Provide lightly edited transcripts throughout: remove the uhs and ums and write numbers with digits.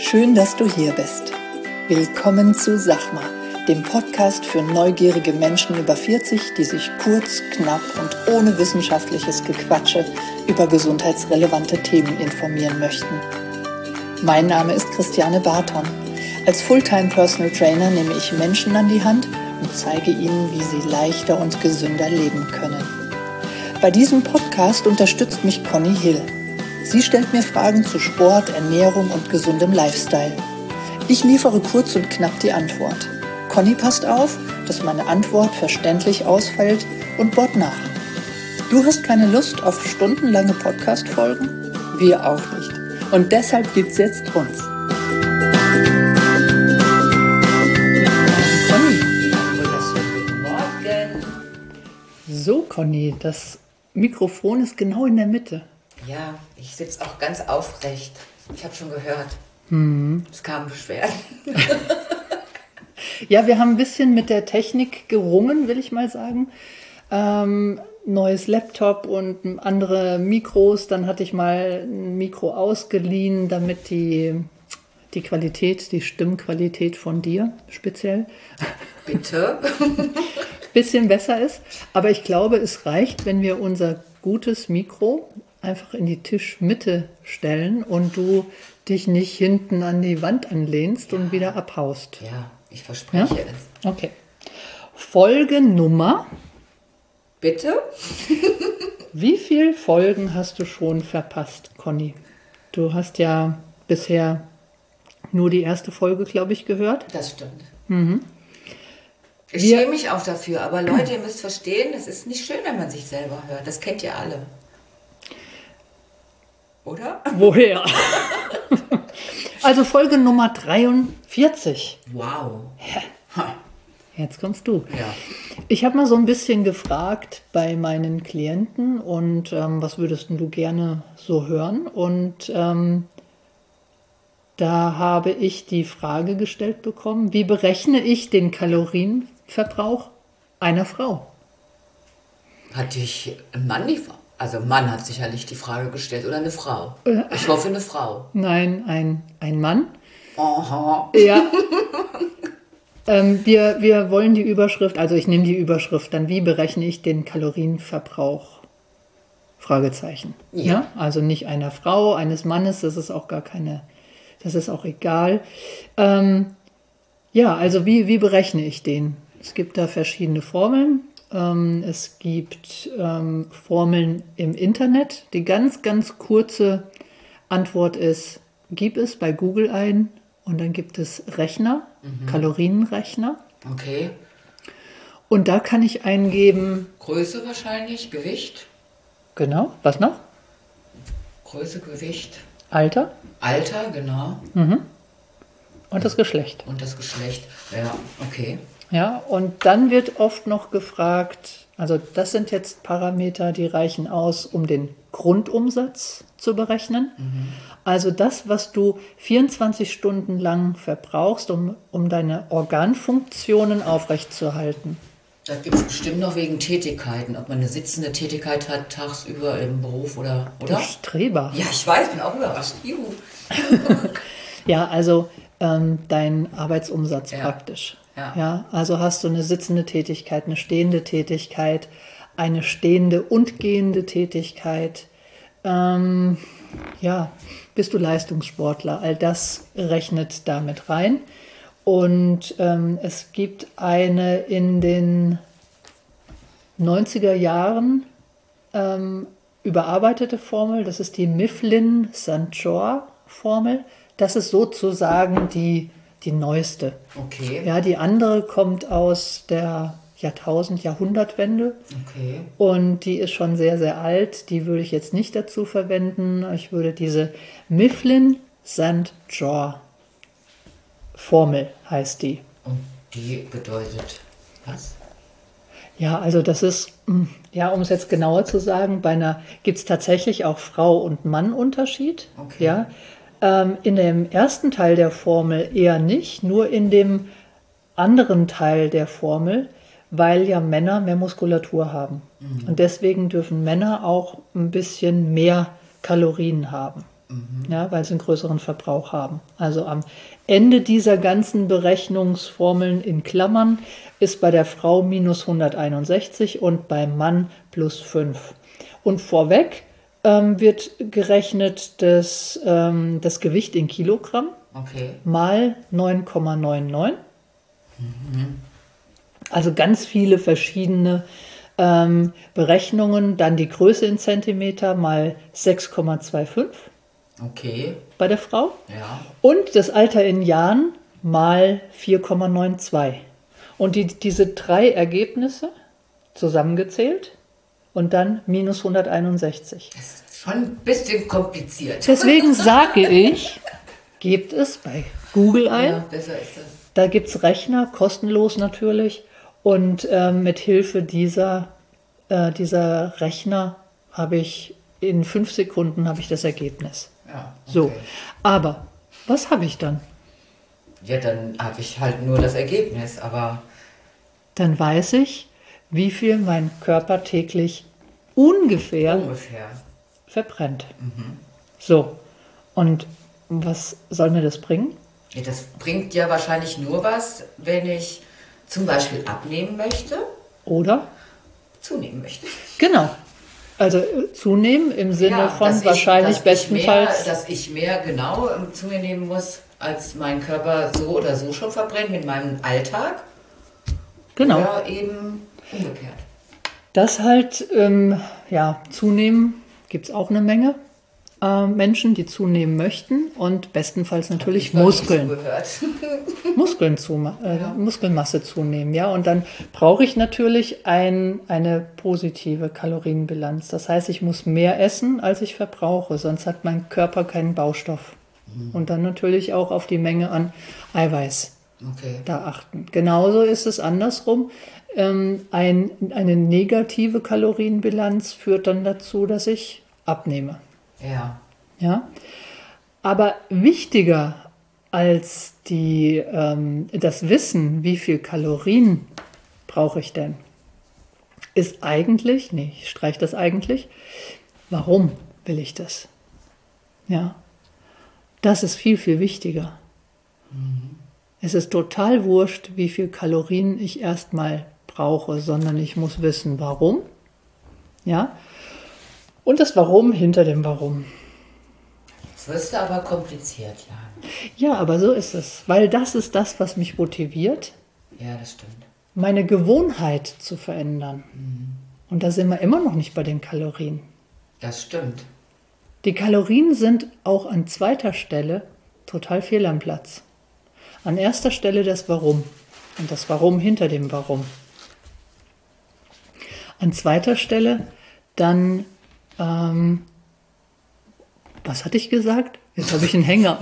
Schön, dass du hier bist. Willkommen zu Sachma, dem Podcast für neugierige Menschen über 40, die sich kurz, knapp und ohne wissenschaftliches Gequatsche über gesundheitsrelevante Themen informieren möchten. Mein Name ist Christiane Barton. Als Fulltime Personal Trainer nehme ich Menschen an die Hand und zeige ihnen, wie sie leichter und gesünder leben können. Bei diesem Podcast unterstützt mich Conny Hill. Sie stellt mir Fragen zu Sport, Ernährung und gesundem Lifestyle. Ich liefere kurz und knapp die Antwort. Conny passt auf, dass meine Antwort verständlich ausfällt und bohrt nach. Du hast keine Lust auf stundenlange Podcast-Folgen? Wir auch nicht. Und deshalb gibt's jetzt uns. Conny. Wunderschönen guten Morgen. So, Conny, das Mikrofon ist genau in der Mitte. Ja, ich sitze auch ganz aufrecht. Ich habe schon gehört. Es kam Beschwerden. Ja, wir haben ein bisschen mit der Technik gerungen, will ich mal sagen. Neues Laptop und andere Mikros. Dann hatte ich mal ein Mikro ausgeliehen, damit die Qualität, die Stimmqualität von dir speziell Bitte? bisschen besser ist. Aber ich glaube, es reicht, wenn wir unser gutes Mikro einfach in die Tischmitte stellen und du dich nicht hinten an die Wand anlehnst und wieder abhaust. Ja, ich verspreche Ja? es. Okay. Folgennummer. Bitte? Wie viele Folgen hast du schon verpasst, Conny? Du hast ja bisher nur die erste Folge, glaube ich, gehört. Das stimmt. Ich Wir- schäme mich auch dafür, aber Leute, ihr müsst verstehen, das ist nicht schön, wenn man sich selber hört. Das kennt ihr alle. Oder? Woher? Also Folge Nummer 43. Wow. Ha. Jetzt kommst du. Ja. Ich habe mal so ein bisschen gefragt bei meinen Klienten und was würdest denn du gerne so hören? Und da habe ich die Frage gestellt bekommen, wie berechne ich den Kalorienverbrauch einer Frau? Hat dich ein Mann die Frage? Also ein Mann hat sicherlich die Frage gestellt oder eine Frau. Ich hoffe eine Frau. Nein, ein Mann. Aha. Ja. Wir wollen die Überschrift, also ich nehme die Überschrift dann, wie berechne ich den Kalorienverbrauch? Fragezeichen. Ja. Also nicht einer Frau, eines Mannes, das ist auch gar keine, das ist auch egal. Also wie berechne ich den? Es gibt da verschiedene Formeln. Es gibt Formeln im Internet. Die ganz, ganz kurze Antwort ist, gib es bei Google ein und dann gibt es Rechner, Kalorienrechner. Okay. Und da kann ich eingeben, Größe wahrscheinlich, Gewicht. genau, was noch? Größe, Gewicht. Alter Alter, genau. und das Geschlecht. Und das Geschlecht. Ja, okay. Ja, und dann wird oft noch gefragt, also das sind jetzt Parameter, die reichen aus, um den Grundumsatz zu berechnen. Also das, was du 24 Stunden lang verbrauchst, um deine Organfunktionen aufrechtzuerhalten. Da gibt es bestimmt noch wegen Tätigkeiten, ob man eine sitzende Tätigkeit hat, tagsüber im Beruf oder? Streber. Ja, ich weiß, bin auch überrascht. Juhu. Ja, also dein Arbeitsumsatz Ja. praktisch. Ja. Ja, also hast du eine sitzende Tätigkeit, eine stehende Tätigkeit, eine stehende und gehende Tätigkeit. Bist du Leistungssportler? All das rechnet damit rein. Und es gibt eine in den 90er Jahren überarbeitete Formel, das ist die Mifflin-St. Jean-Formel. Das ist sozusagen die neueste. Okay. Ja, die andere kommt aus der Jahrtausend-Jahrhundertwende Okay. und die ist schon sehr, sehr alt. Die würde ich jetzt nicht dazu verwenden. Ich würde diese Mifflin-St. Jean-Formel heißt die. Und die bedeutet was? Ja, also das ist, um es jetzt genauer zu sagen, gibt es tatsächlich auch Frau- und Mann-Unterschied. Okay. Ja, in dem ersten Teil der Formel eher nicht, nur in dem anderen Teil der Formel, weil ja Männer mehr Muskulatur haben. Und deswegen dürfen Männer auch ein bisschen mehr Kalorien haben. Ja, weil sie einen größeren Verbrauch haben. Also am Ende dieser ganzen Berechnungsformeln in Klammern ist bei der Frau minus 161 und beim Mann plus 5. Und vorweg wird gerechnet das Gewicht in Kilogramm mal 9,99. Also ganz viele verschiedene Berechnungen. Dann die Größe in Zentimeter mal 6,25 bei der Frau. Ja. Und das Alter in Jahren mal 4,92. Und diese 3 Ergebnisse zusammengezählt und dann minus 161. Das ist schon ein bisschen kompliziert. Deswegen sage ich, gebt es bei Google ein. Ja, besser ist das. Da gibt es Rechner, kostenlos natürlich. Und mit Hilfe dieser Rechner habe ich in 5 Sekunden habe ich das Ergebnis. Ja, okay. So, aber was habe ich dann? Ja, dann habe ich halt nur das Ergebnis, aber... Dann weiß ich, wie viel mein Körper täglich ungefähr verbrennt. So, und was soll mir das bringen? Ja, das bringt ja wahrscheinlich nur was, wenn ich zum Beispiel abnehmen möchte. Oder? Zunehmen möchte. Genau. Also zunehmen im Sinne von wahrscheinlich bestenfalls... Dass ich mehr genau zu mir nehmen muss, als mein Körper so oder so schon verbrennt mit meinem Alltag. Genau. Oder eben umgekehrt. Das halt, zunehmen gibt es auch eine Menge Menschen, die zunehmen möchten und bestenfalls natürlich Muskelmasse zunehmen. Ja? Und dann brauche ich natürlich eine positive Kalorienbilanz. Das heißt, ich muss mehr essen, als ich verbrauche, sonst hat mein Körper keinen Baustoff. Und dann natürlich auch auf die Menge an Eiweiß da achten. Genauso ist es andersrum. Eine negative Kalorienbilanz führt dann dazu, dass ich abnehme. Ja? Aber wichtiger als das Wissen, wie viel Kalorien brauche ich denn, ist eigentlich, ich streiche das eigentlich, warum will ich das? Ja, das ist viel, viel wichtiger. Es ist total wurscht, wie viel Kalorien ich erstmal brauche, sondern ich muss wissen, warum. Ja? Und das Warum hinter dem Warum. Das wirst du aber kompliziert, Jan. Ja, aber so ist es. Weil das ist das, was mich motiviert. Ja, das stimmt. Meine Gewohnheit zu verändern. Und da sind wir immer noch nicht bei den Kalorien. Das stimmt. Die Kalorien sind auch an zweiter Stelle total fehl am Platz. An erster Stelle das Warum. Und das Warum hinter dem Warum. An zweiter Stelle dann, was hatte ich gesagt? Jetzt habe ich einen Hänger.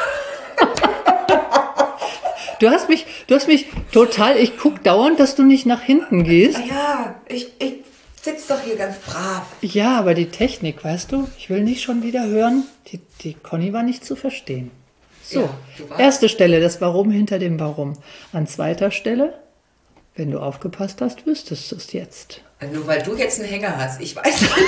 Du hast mich total, ich gucke dauernd, dass du nicht nach hinten gehst. Ja, ich sitze doch hier ganz brav. Ja, aber die Technik, weißt du, ich will nicht schon wieder hören, die Conny war nicht zu verstehen. So, ja, erste Stelle, das Warum hinter dem Warum. An zweiter Stelle, wenn du aufgepasst hast, wüsstest du es jetzt. Nur weil du jetzt einen Hänger hast, ich weiß nicht.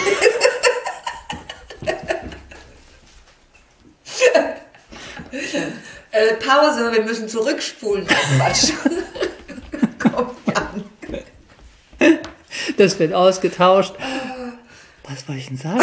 Pause, wir müssen zurückspulen. Quatsch. Komm an. Das wird ausgetauscht. Was wollte ich denn sagen?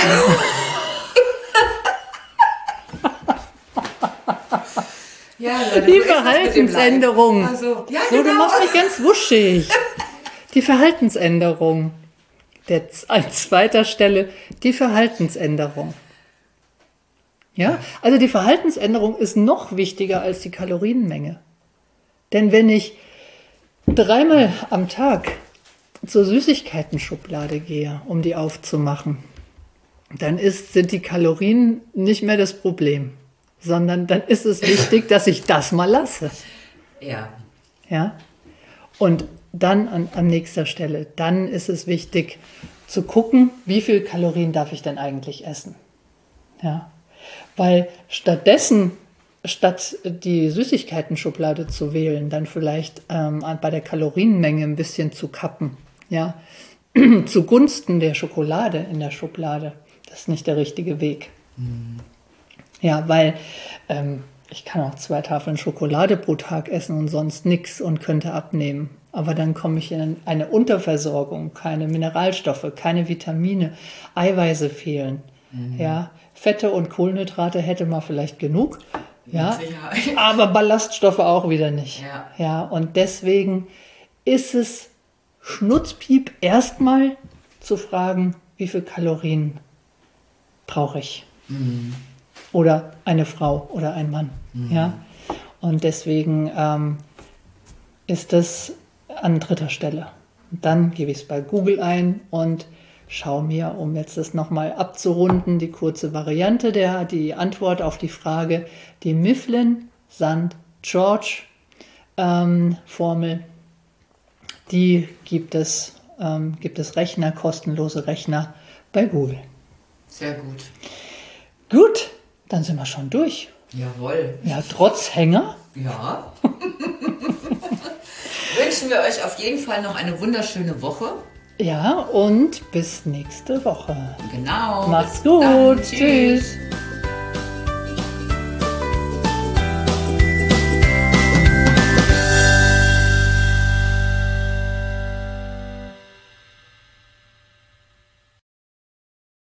Ja, die Verhaltensänderung. Also, ja, so, genau. Du machst mich ganz wuschig. Die Verhaltensänderung. An zweiter Stelle die Verhaltensänderung. Ja, also die Verhaltensänderung ist noch wichtiger als die Kalorienmenge. Denn wenn ich 3-mal am Tag zur Süßigkeiten-Schublade gehe, um die aufzumachen, dann sind die Kalorien nicht mehr das Problem, sondern dann ist es wichtig, dass ich das mal lasse. Ja. Ja. Und dann an nächster Stelle, dann ist es wichtig zu gucken, wie viel Kalorien darf ich denn eigentlich essen. Ja. Weil statt die Süßigkeiten-Schublade zu wählen, dann vielleicht bei der Kalorienmenge ein bisschen zu kappen, ja, zugunsten der Schokolade in der Schublade. Das ist nicht der richtige Weg. Ja, weil ich kann auch 2 Tafeln Schokolade pro Tag essen und sonst nichts und könnte abnehmen. Aber dann komme ich in eine Unterversorgung, keine Mineralstoffe, keine Vitamine, Eiweiße fehlen. Ja, Fette und Kohlenhydrate hätte man vielleicht genug. Ja, aber Ballaststoffe auch wieder nicht. Ja, und deswegen ist es Schnutzpiep erstmal zu fragen, wie viel Kalorien brauche ich? Oder eine Frau oder ein Mann. Ja? Und deswegen ist das an 3. Stelle. Und dann gebe ich es bei Google ein und schaue mir, um jetzt das nochmal abzurunden, die kurze Variante, die Antwort auf die Frage, die Mifflin-St. George-Formel, die gibt es Rechner, kostenlose Rechner bei Google. Sehr gut. Gut, dann sind wir schon durch. Jawohl. Ja, trotz Hänger. Ja. Wünschen wir euch auf jeden Fall noch eine wunderschöne Woche. Ja, und bis nächste Woche. Genau. Macht's gut. Tschüss.